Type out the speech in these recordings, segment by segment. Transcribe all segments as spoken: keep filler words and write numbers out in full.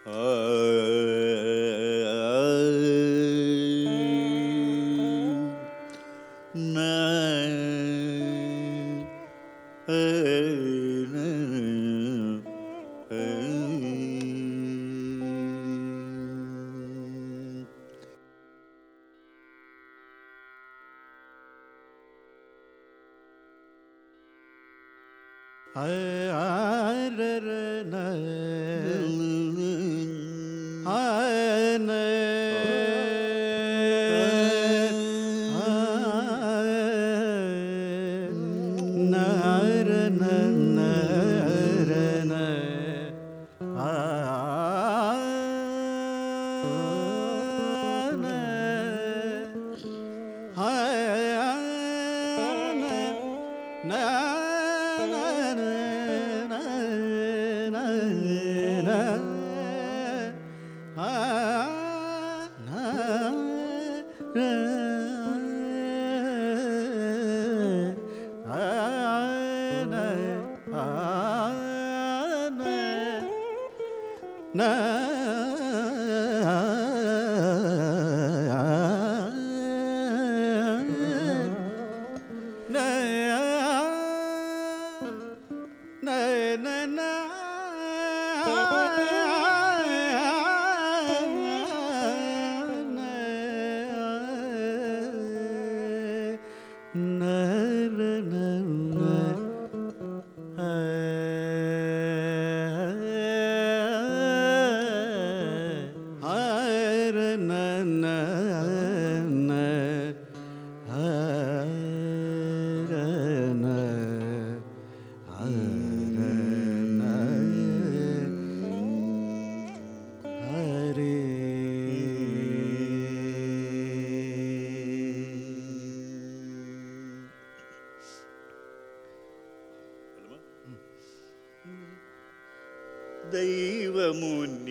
దైవము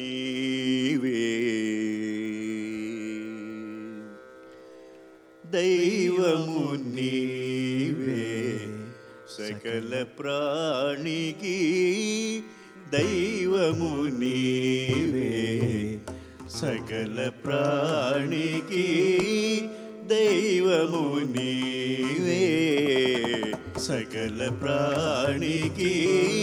నీవే, దైవము నీవే, సకల ప్రాణికి దైవము నీవే, సకల ప్రాణికి దైవము నీవే, సకల ప్రాణికి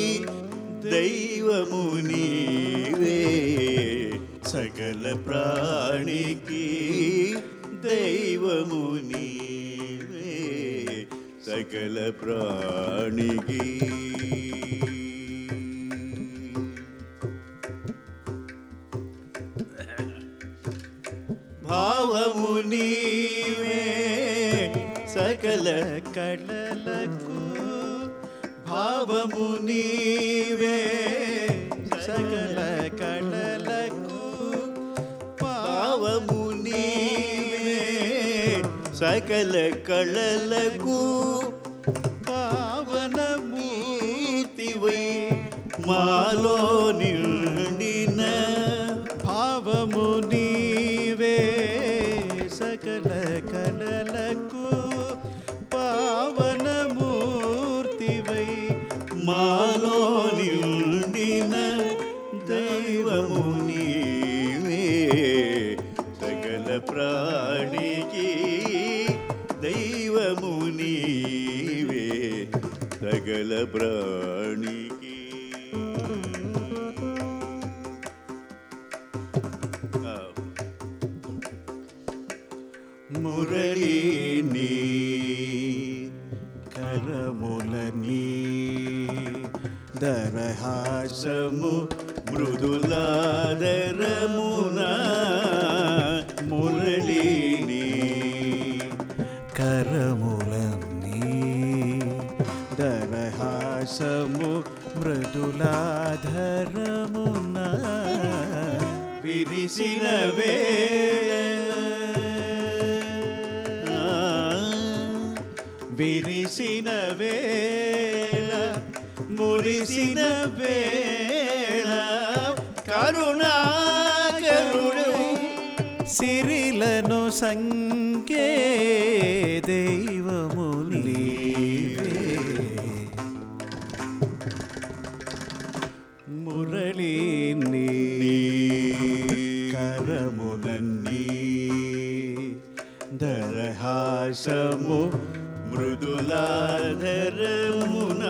దైవము నీవే, సకల ప్రాణికి దైవము నీవే, సకల ప్రాణికి. భావము నీవే, సకల కళలకు భావము నీవే, సకల కళలకు భావము నీవే, సకల కళలకు పావనమూర్తివై మాలో నిండిన భావము నీవే, సకల కళలకు పావనమూర్తివై మాలో నిండిన దైవము నీవే, సకల ప్రాణికి దైవము నీవే, సకల ప్రాణికి. మురళిని కరములని దరహాసము మృదులాదరమున, మురళిని కరములని దరహాసము మృదులాధరమున విరిసిన వేళ, విరిసిన వేళ, మురిసిన వేళ కరుణాకరుడు సిరిలను సంకే దైవము నీవే, మురళిని విలాసము మృదులాధరమున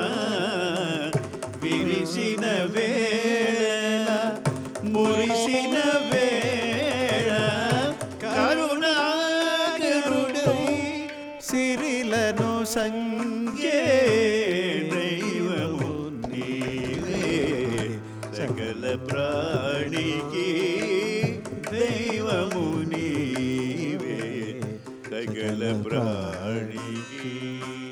విరిసిన వేళ మురిసిన వేళ కరుణాకరుడై సిరిలను సంగే దైవము నీవే సకల ప్రాణికి దైవము నీవే సకల ప్రాణికి